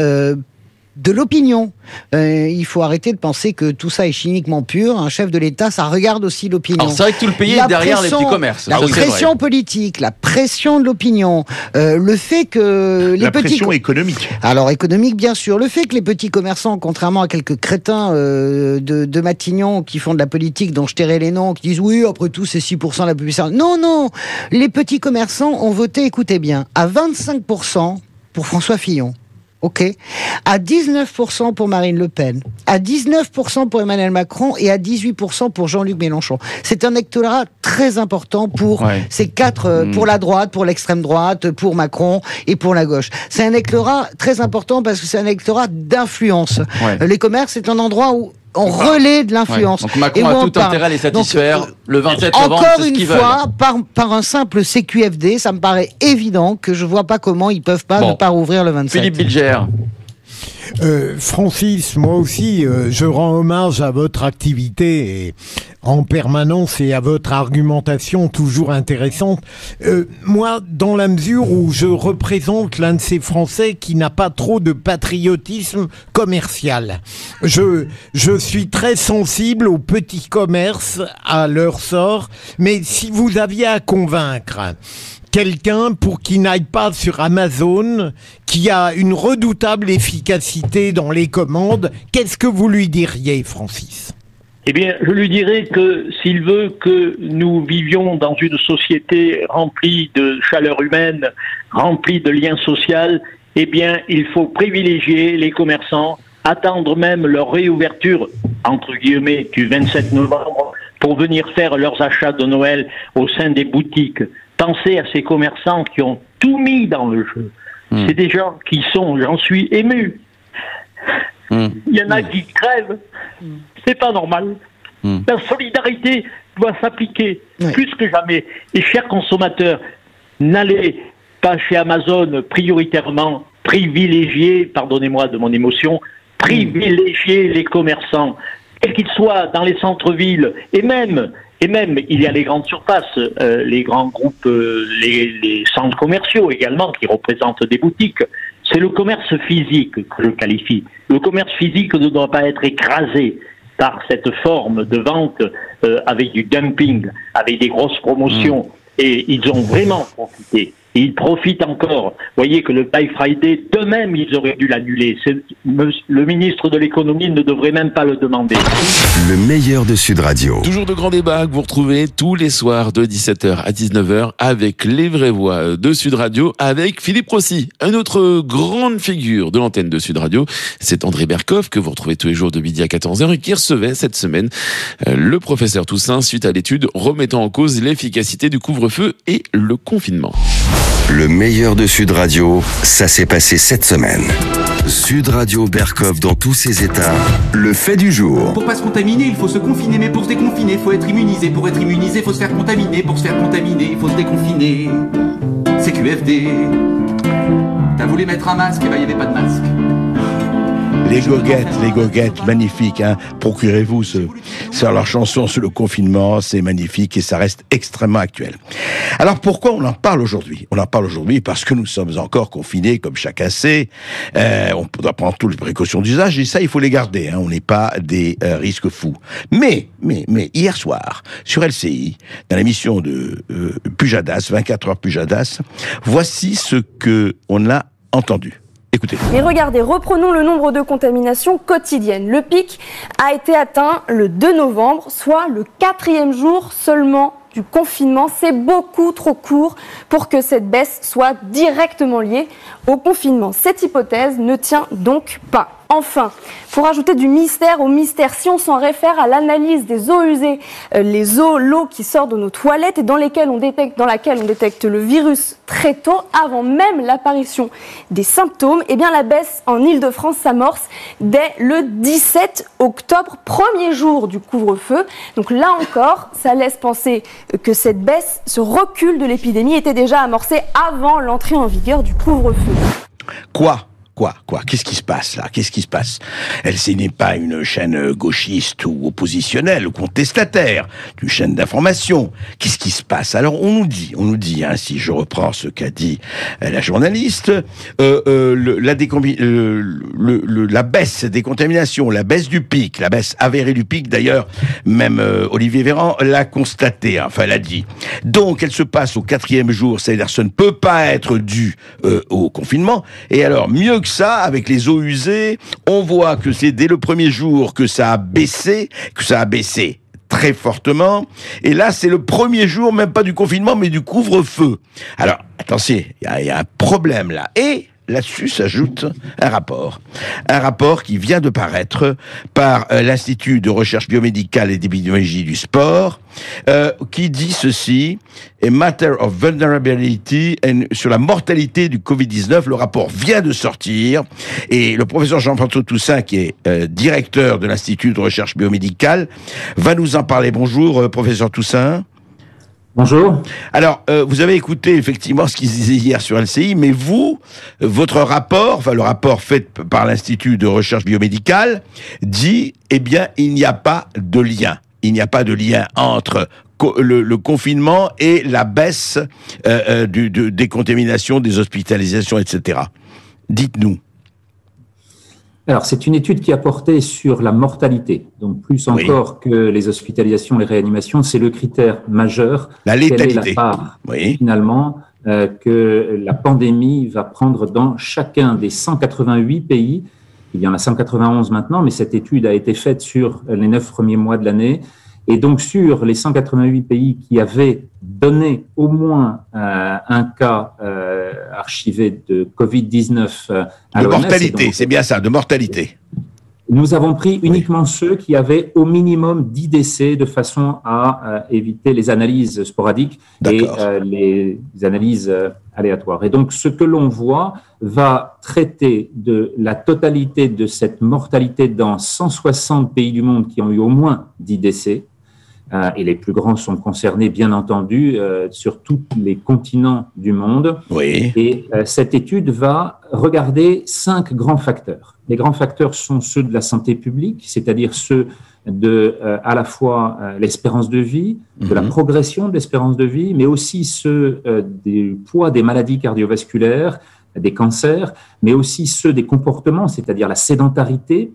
de l'opinion. Il faut arrêter de penser que tout ça est chimiquement pur. Un chef de l'État, ça regarde aussi l'opinion. Alors c'est vrai que tout le pays est derrière les petits commerces. La pression politique, la pression de l'opinion, le fait que les petits... pression économique. Alors économique, bien sûr. Le fait que les petits commerçants, contrairement à quelques crétins de Matignon qui font de la politique, dont je tairai les noms, qui disent oui, après tout, c'est 6% de la population. Non. Les petits commerçants ont voté, écoutez bien, à 25% pour François Fillon. Ok, à 19% pour Marine Le Pen, à 19% pour Emmanuel Macron et à 18% pour Jean-Luc Mélenchon. C'est un électorat très important pour ces quatre, pour la droite, pour l'extrême droite, pour Macron et pour la gauche. C'est un électorat très important parce que c'est un électorat d'influence. Les commerces, c'est un endroit où on relaie de l'influence. Ouais. Donc Macron a tout intérêt à les satisfaire. Donc, le 27 novembre, c'est ce qu'ils veulent. Encore une fois, par un simple CQFD, ça me paraît évident que je vois pas comment ils peuvent pas ne pas rouvrir le 27. Philippe Bilger. Francis, moi aussi, je rends hommage à votre activité en permanence et à votre argumentation toujours intéressante. Moi, dans la mesure où je représente l'un de ces Français qui n'a pas trop de patriotisme commercial, je suis très sensible aux petits commerces, à leur sort, mais si vous aviez à convaincre quelqu'un pour qu'il n'aille pas sur Amazon, qui a une redoutable efficacité dans les commandes, qu'est-ce que vous lui diriez, Francis ? Eh bien, je lui dirais que s'il veut que nous vivions dans une société remplie de chaleur humaine, remplie de liens sociaux, eh bien, il faut privilégier les commerçants, attendre même leur réouverture, entre guillemets, du 27 novembre, pour venir faire leurs achats de Noël au sein des boutiques. Pensez à ces commerçants qui ont tout mis dans le jeu. C'est des gens qui sont, j'en suis ému. Il y en a qui crèvent. C'est pas normal. La solidarité doit s'appliquer plus que jamais. Et chers consommateurs, n'allez pas chez Amazon prioritairement, privilégiez, pardonnez-moi de mon émotion, privilégiez les commerçants, quels qu'ils soient dans les centres-villes, et même, il y a les grandes surfaces, les grands groupes, les centres commerciaux également qui représentent des boutiques. C'est le commerce physique que je qualifie. Le commerce physique ne doit pas être écrasé par cette forme de vente avec du dumping, avec des grosses promotions. Et ils ont vraiment profité. Et ils profitent encore. Vous voyez que le Black Friday, d'eux-mêmes, ils auraient dû l'annuler. Le ministre de l'économie ne devrait même pas le demander. Le meilleur de Sud Radio. Toujours de grands débats que vous retrouvez tous les soirs de 17h à 19h avec les vraies voix de Sud Radio, avec Philippe Rossi, une autre grande figure de l'antenne de Sud Radio. C'est André Berkoff que vous retrouvez tous les jours de midi à 14h et qui recevait cette semaine le professeur Toussaint suite à l'étude remettant en cause l'efficacité du couvre-feu et le confinement. Le meilleur de Sud Radio, ça s'est passé cette semaine. Sud Radio Berkoff dans tous ses états, le fait du jour. Pour pas se contaminer, il faut se confiner, mais pour se déconfiner, il faut être immunisé. Pour être immunisé, il faut se faire contaminer. Pour se faire contaminer, il faut se déconfiner. C'est QFD. T'as voulu mettre un masque, et ben il n'y avait pas de masque. Les goguettes, magnifiques, hein. Procurez-vous leur chanson sur le confinement, c'est magnifique et ça reste extrêmement actuel. Alors pourquoi on en parle aujourd'hui ? On en parle aujourd'hui parce que nous sommes encore confinés, comme chacun sait. On doit prendre toutes les précautions d'usage et ça, il faut les garder. Hein. On n'est pas des risques fous. Mais hier soir, sur LCI, dans l'émission de Pujadas, 24 heures Pujadas, voici ce que on a entendu. Écoutez. Mais regardez, reprenons le nombre de contaminations quotidiennes. Le pic a été atteint le 2 novembre, soit le 4e jour seulement du confinement. C'est beaucoup trop court pour que cette baisse soit directement liée au confinement. Cette hypothèse ne tient donc pas. Enfin, pour ajouter du mystère au mystère, si on s'en réfère à l'analyse des eaux usées, l'eau qui sort de nos toilettes et dans laquelle on détecte le virus très tôt, avant même l'apparition des symptômes, eh bien la baisse en Île-de-France s'amorce dès le 17 octobre, premier jour du couvre-feu. Donc là encore, ça laisse penser que cette baisse, ce recul de l'épidémie était déjà amorcé avant l'entrée en vigueur du couvre-feu. Quoi ? Qu'est-ce qui se passe là ? Qu'est-ce qui se passe ? LCI n'est pas une chaîne gauchiste ou oppositionnelle ou contestataire, une chaîne d'information. Qu'est-ce qui se passe ? Alors on nous dit, hein, si je reprends ce qu'a dit la journaliste, la baisse des contaminations, la baisse du pic, la baisse avérée du pic d'ailleurs, même Olivier Véran l'a constaté, enfin l'a dit. Donc elle se passe au 4e jour, c'est-à-dire ça ne peut pas être dû au confinement. Et alors mieux que ça, avec les eaux usées, on voit que c'est dès le premier jour que ça a baissé très fortement. Et là, c'est le premier jour, même pas du confinement, mais du couvre-feu. Alors, attention, il y a un problème là. Et là-dessus s'ajoute un rapport qui vient de paraître par l'Institut de recherche biomédicale et d'épidémiologie du sport, qui dit ceci: A matter of vulnerability, sur la mortalité du Covid-19. Le rapport vient de sortir et le professeur Jean-François Toussaint, qui est directeur de l'Institut de recherche biomédicale, va nous en parler. Bonjour, professeur Toussaint. Bonjour. Alors, vous avez écouté effectivement ce qu'ils disaient hier sur LCI, mais vous, votre rapport, enfin le rapport fait par l'Institut de recherche biomédicale, dit, eh bien, il n'y a pas de lien. Il n'y a pas de lien entre le confinement et la baisse des contaminations, des hospitalisations, etc. Dites-nous. Alors, c'est une étude qui a porté sur la mortalité. Donc, plus encore que les hospitalisations, les réanimations, c'est le critère majeur. La létalité. Quelle est la part, finalement, que la pandémie va prendre dans chacun des 188 pays. Il y en a 191 maintenant, mais cette étude a été faite sur les 9 premiers mois de l'année. Et donc, sur les 188 pays qui avaient donné au moins un cas archivé de Covid-19 à de l'OMS, mortalité, c'est bien ça, de mortalité. Nous avons pris uniquement ceux qui avaient au minimum 10 décès de façon à éviter les analyses sporadiques et les analyses aléatoires. Et donc, ce que l'on voit va traiter de la totalité de cette mortalité dans 160 pays du monde qui ont eu au moins 10 décès. Et les plus grands sont concernés, bien entendu, sur tous les continents du monde. Oui. Et cette étude va regarder 5 grands facteurs. Les grands facteurs sont ceux de la santé publique, c'est-à-dire ceux de à la fois l'espérance de vie, de la progression de l'espérance de vie, mais aussi ceux du poids des maladies cardiovasculaires, des cancers, mais aussi ceux des comportements, c'est-à-dire la sédentarité,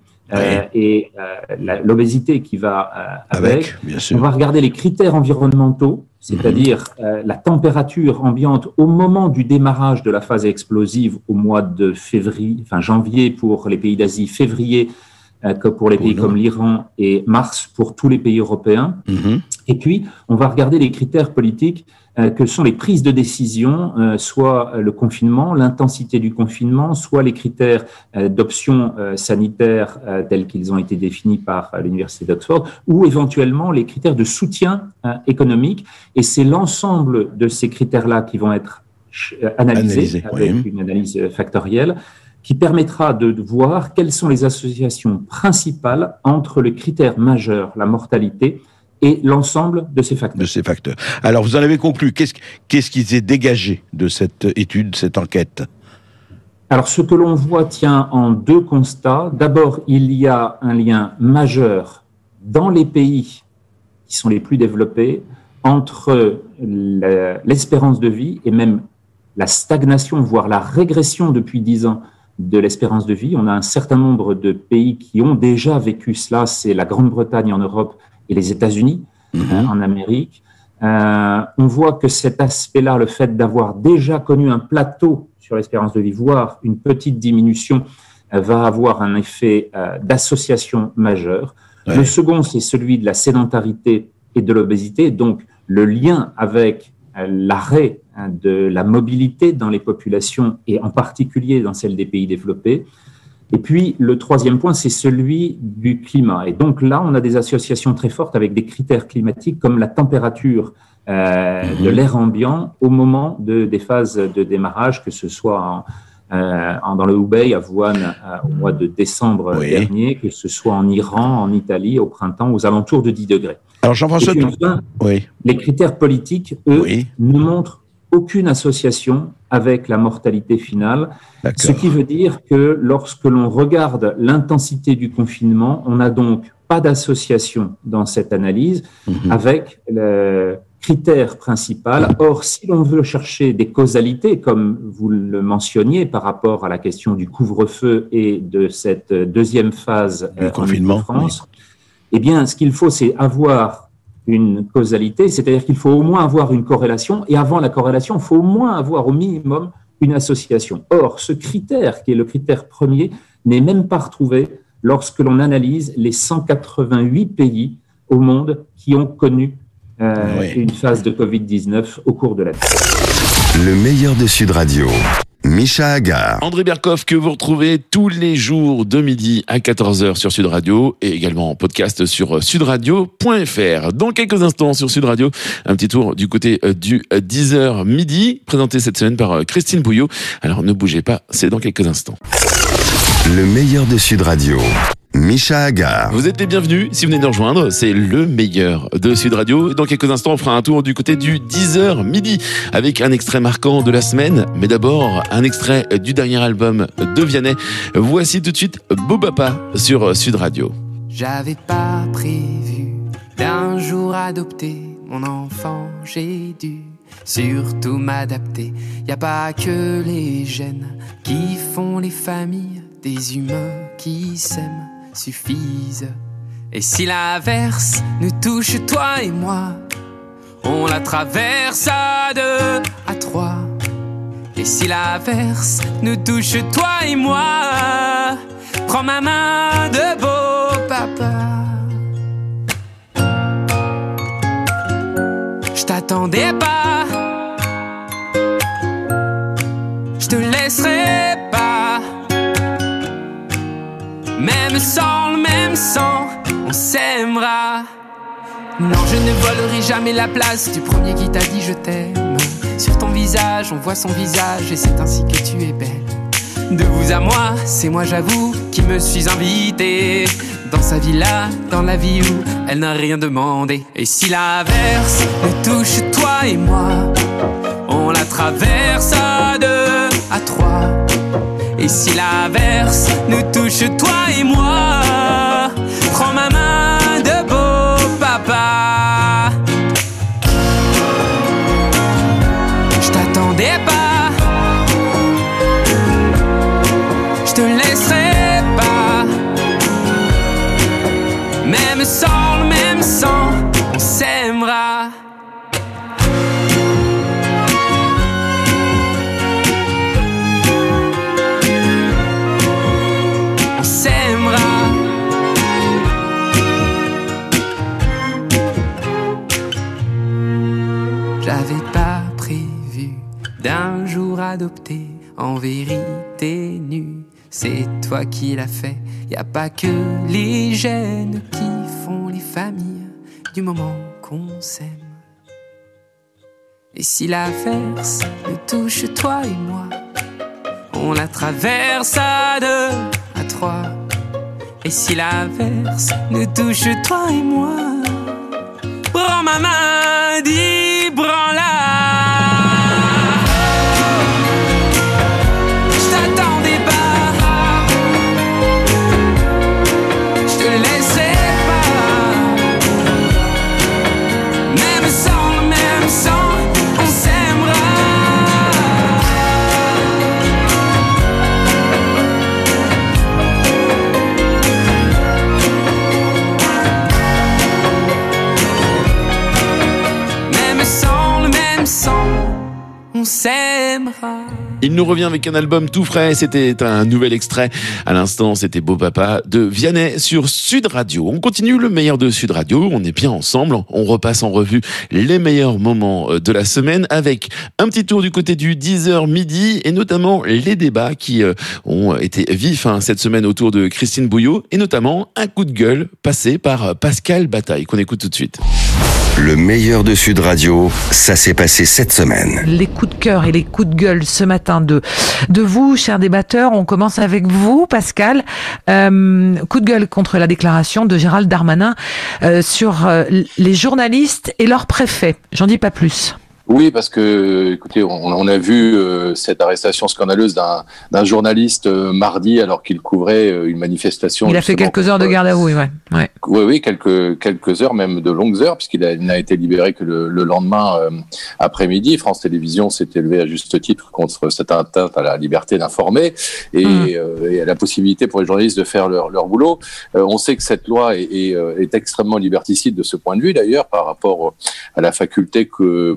et l'obésité qui va avec. Bien sûr. On va regarder les critères environnementaux, c'est-à-dire la température ambiante au moment du démarrage de la phase explosive au mois de janvier pour les pays d'Asie, février pour les pays comme l'Iran et mars pour tous les pays européens. Et puis, on va regarder les critères politiques que sont les prises de décision, soit le confinement, l'intensité du confinement, soit les critères d'options sanitaires tels qu'ils ont été définis par l'Université d'Oxford, ou éventuellement les critères de soutien économique. Et c'est l'ensemble de ces critères-là qui vont être analysés avec une analyse factorielle, qui permettra de voir quelles sont les associations principales entre le critère majeur, la mortalité, et l'ensemble de ces facteurs. Alors, vous en avez conclu. Qu'est-ce qui s'est dégagé de cette étude, cette enquête? Alors, ce que l'on voit tient en 2 constats. D'abord, il y a un lien majeur dans les pays qui sont les plus développés entre l'espérance de vie et même la stagnation, voire la régression depuis 10 ans de l'espérance de vie. On a un certain nombre de pays qui ont déjà vécu cela. C'est la Grande-Bretagne en Europe et les États-Unis en Amérique. On voit que cet aspect-là, le fait d'avoir déjà connu un plateau sur l'espérance de vie, voire une petite diminution, va avoir un effet d'association majeure. Le second, c'est celui de la sédentarité et de l'obésité, donc le lien avec l'arrêt de la mobilité dans les populations et en particulier dans celles des pays développés. Et puis, le troisième point, c'est celui du climat. Et donc là, on a des associations très fortes avec des critères climatiques comme la température de l'air ambiant au moment des phases de démarrage, que ce soit dans le Hubei, à Wuhan, au mois de décembre dernier, que ce soit en Iran, en Italie, au printemps, aux alentours de 10 degrés. Alors, Jean-François, les critères politiques, eux, ne montrent aucune association avec la mortalité finale, ce qui veut dire que lorsque l'on regarde l'intensité du confinement, on n'a donc pas d'association dans cette analyse avec le critère principal. Or, si l'on veut chercher des causalités, comme vous le mentionniez par rapport à la question du couvre-feu et de cette deuxième phase du confinement, en France, eh bien, ce qu'il faut, c'est avoir une causalité, c'est-à-dire qu'il faut au moins avoir une corrélation, et avant la corrélation, il faut au moins avoir au minimum une association. Or, ce critère, qui est le critère premier, n'est même pas retrouvé lorsque l'on analyse les 188 pays au monde qui ont connu une phase de Covid-19 au cours de l'année. Le meilleur de Sud Radio. Micha Agar. André Berkoff que vous retrouvez tous les jours de midi à 14h sur Sud Radio et également en podcast sur sudradio.fr. Dans quelques instants sur Sud Radio, un petit tour du côté du 10h midi, présenté cette semaine par Christine Bouillot. Alors ne bougez pas, c'est dans quelques instants. Le meilleur de Sud Radio. Micha Agar. Vous êtes les bienvenus si vous venez de nous rejoindre, c'est le meilleur de Sud Radio. Dans quelques instants, on fera un tour du côté du 10h midi avec un extrait marquant de la semaine. Mais d'abord, un extrait du dernier album de Vianney. Voici tout de suite Beau Papa sur Sud Radio. J'avais pas prévu d'un jour adopter mon enfant, j'ai dû surtout m'adapter. Y a pas que les gènes qui font les familles, des humains qui s'aiment suffisent. Et si l'averse nous touche, toi et moi, on la traverse à 2, à 3. Et si l'averse nous touche, toi et moi, prends ma main de beau papa. Je t'attendais pas, je te laisserai pas. Même sans le même sang, on s'aimera. Non, je ne volerai jamais la place du premier qui t'a dit je t'aime. Sur ton visage, on voit son visage et c'est ainsi que tu es belle. De vous à moi, c'est moi j'avoue qui me suis invité dans sa villa, dans la vie où elle n'a rien demandé. Et si l'averse nous touche, toi et moi, on la traverse à 2, à 3. Et si l'averse nous touche, toi et moi, prends ma main de beau papa. Je t'attendais pas, je te laisserai pas. Même sans le même sang, on s'aimera. J'avais pas prévu d'un jour adopter en vérité nue. C'est toi qui l'as fait. Y a pas que les gènes qui font les familles du moment qu'on s'aime. Et si l'averse nous touche, toi et moi, on la traverse à 2, à 3. Et si l'averse nous touche, toi et moi, prends ma main, dis branle-la. Je t'attendais pas, je te laisserai pas. Même sans le même sang, on s'aimera. On s'aimera. Il nous revient avec un album tout frais, c'était un nouvel extrait. À l'instant, c'était Beau Papa de Vianney sur Sud Radio. On continue le meilleur de Sud Radio, on est bien ensemble, on repasse en revue les meilleurs moments de la semaine avec un petit tour du côté du 10h midi et notamment les débats qui ont été vifs cette semaine autour de Christine Bouillot et notamment un coup de gueule passé par Pascal Bataille qu'on écoute tout de suite. Le meilleur de Sud Radio, ça s'est passé cette semaine. Les coups de cœur et les coups de gueule ce matin de vous, chers débatteurs. On commence avec vous, Pascal. Coup de gueule contre la déclaration de Gérald Darmanin sur les journalistes et leur préfet. J'en dis pas plus. Oui, parce que, écoutez, on a vu cette arrestation scandaleuse d'un journaliste mardi alors qu'il couvrait une manifestation. Il a fait quelques heures de garde à vue, ouais. Oui, quelques heures, même de longues heures, puisqu'il n'a été libéré que le lendemain après-midi. France Télévisions s'est élevé à juste titre contre cette atteinte à la liberté d'informer et à la possibilité pour les journalistes de faire leur boulot. On sait que cette loi est extrêmement liberticide de ce point de vue, d'ailleurs, par rapport à la faculté que pourrait avoir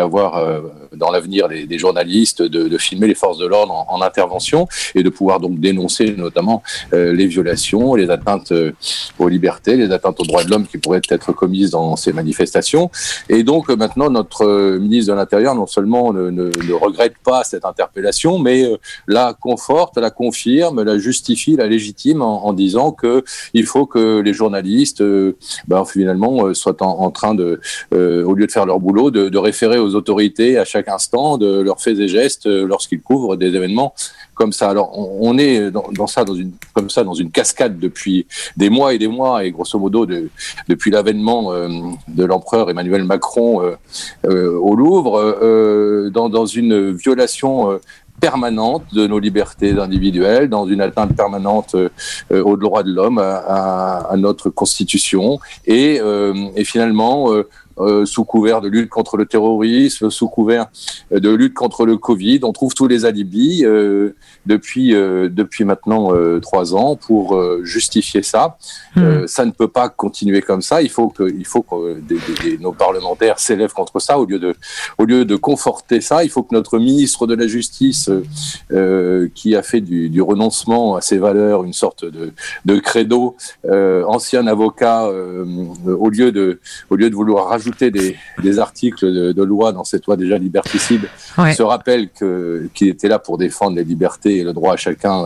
avoir dans l'avenir des journalistes, de filmer les forces de l'ordre en intervention et de pouvoir donc dénoncer notamment les violations, les atteintes aux libertés, les atteintes aux droits de l'homme qui pourraient être commises dans ces manifestations. Et donc maintenant, notre ministre de l'Intérieur non seulement ne regrette pas cette interpellation, mais la conforte, la confirme, la justifie, la légitime en disant que il faut que les journalistes finalement soient en train de, au lieu de faire leur boulot, de référer aux autorités à chaque instant de leurs faits et gestes lorsqu'ils couvrent des événements comme ça. Alors on est dans une cascade depuis des mois et grosso modo depuis l'avènement de l'empereur Emmanuel Macron au Louvre, dans une violation permanente de nos libertés individuelles, dans une atteinte permanente aux droits de l'homme, à notre Constitution, et finalement sous couvert de lutte contre le terrorisme, sous couvert de lutte contre le Covid, on trouve tous les alibis depuis maintenant 3 ans pour justifier ça. Ça ne peut pas continuer comme ça. Il faut que nos parlementaires s'élèvent contre ça au lieu de conforter ça. Il faut que notre ministre de la Justice, qui a fait du renoncement à ses valeurs une sorte de credo, ancien avocat, au lieu de vouloir rajouter des articles de loi dans cette loi déjà liberticide, se rappelle qu'il était là pour défendre les libertés et le droit à chacun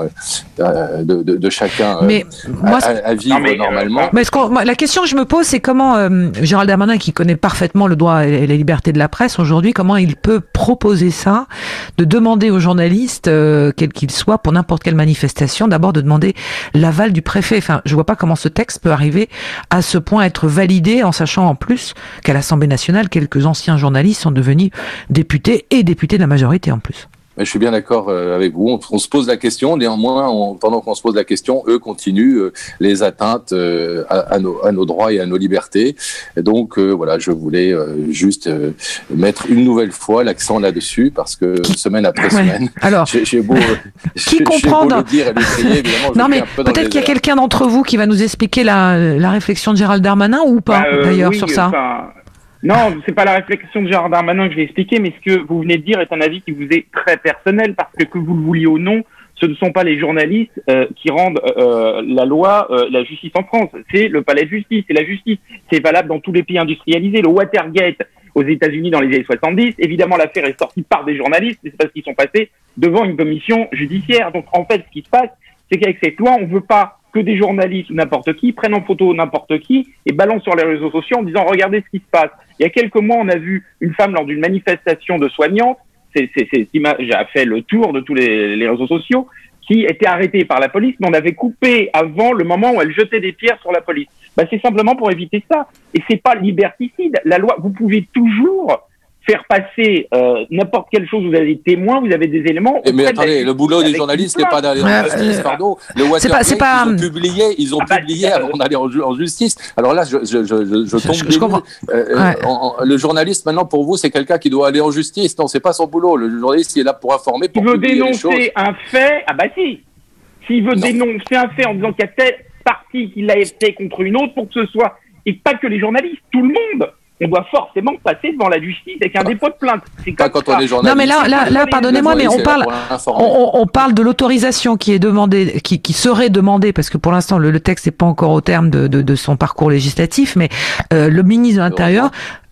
de chacun à vivre normalement. Mais la question que je me pose, c'est comment Gérald Darmanin, qui connaît parfaitement le droit et les libertés de la presse aujourd'hui, comment il peut proposer ça, de demander aux journalistes, quels qu'ils soient, pour n'importe quelle manifestation, d'abord de demander l'aval du préfet. Enfin, je vois pas comment ce texte peut arriver à ce point à être validé, en sachant en plus qu'à l'Assemblée nationale, quelques anciens journalistes sont devenus députés et députés de la majorité en plus. Je suis bien d'accord avec vous. On se pose la question. Néanmoins, pendant qu'on se pose la question, eux continuent les atteintes à nos droits et à nos libertés. Et donc, voilà, je voulais juste mettre une nouvelle fois l'accent là-dessus, parce que semaine après semaine, alors, j'ai beau le dire et le crier, évidemment. Non, mais peut-être qu'il y a quelqu'un d'entre vous qui va nous expliquer la réflexion de Gérald Darmanin ou pas, d'ailleurs, sur ça. Non, c'est pas la réflexion de Gérald Darmanin que je vais expliquer, mais ce que vous venez de dire est un avis qui vous est très personnel, parce que vous le vouliez ou non, ce ne sont pas les journalistes qui rendent la loi, la justice en France. C'est le palais de justice, c'est la justice. C'est valable dans tous les pays industrialisés. Le Watergate aux États-Unis dans les années 70, évidemment l'affaire est sortie par des journalistes, mais c'est parce qu'ils sont passés devant une commission judiciaire. Donc en fait, ce qui se passe, c'est qu'avec cette loi, on veut pas que des journalistes ou n'importe qui prennent en photo n'importe qui et balancent sur les réseaux sociaux en disant « Regardez ce qui se passe ». Il y a quelques mois, on a vu une femme lors d'une manifestation de soignantes, cette image a fait le tour de tous les réseaux sociaux, qui était arrêtée par la police, mais on avait coupé avant le moment où elle jetait des pierres sur la police. C'est simplement pour éviter ça. Et c'est pas liberticide. La loi, vous pouvez toujours faire passer n'importe quelle chose, vous avez des témoins, vous avez des éléments. Mais attendez, le boulot des journalistes n'est pas d'aller en justice, pardon. Le Watergate, ils ont publié avant d'aller en justice. Alors là, je tombe. Le journaliste, maintenant, pour vous, c'est quelqu'un qui doit aller en justice. Non, c'est pas son boulot. Le journaliste, il est là pour informer, pour publier les choses. Il veut dénoncer un fait, si. S'il veut dénoncer un fait en disant qu'il y a telle partie qui l'a fait contre une autre, pour que ce soit, et pas que les journalistes, tout le monde. On doit forcément passer devant la justice avec un dépôt de plainte. C'est comme ça. Non, mais là, pardonnez-moi, mais on parle de l'autorisation qui est demandée, qui serait demandée, parce que pour l'instant le texte n'est pas encore au terme de son parcours législatif, mais le ministre de l'Intérieur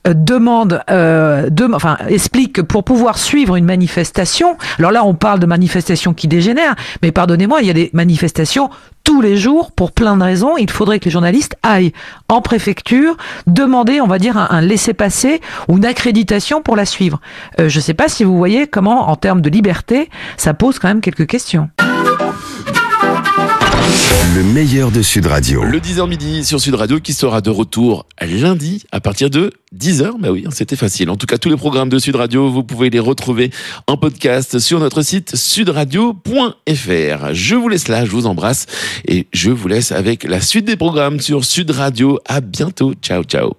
explique que pour pouvoir suivre une manifestation, alors là on parle de manifestations qui dégénèrent, mais pardonnez-moi, il y a des manifestations tous les jours pour plein de raisons. Il faudrait que les journalistes aillent en préfecture demander, on va dire, un laissez-passer ou une accréditation pour la suivre. Je ne sais pas si vous voyez comment, en termes de liberté, ça pose quand même quelques questions. Le meilleur de Sud Radio. Le 10h midi sur Sud Radio qui sera de retour lundi à partir de 10h. Bah oui, c'était facile. En tout cas, tous les programmes de Sud Radio, vous pouvez les retrouver en podcast sur notre site sudradio.fr. Je vous laisse là, je vous embrasse et je vous laisse avec la suite des programmes sur Sud Radio. À bientôt. Ciao, ciao.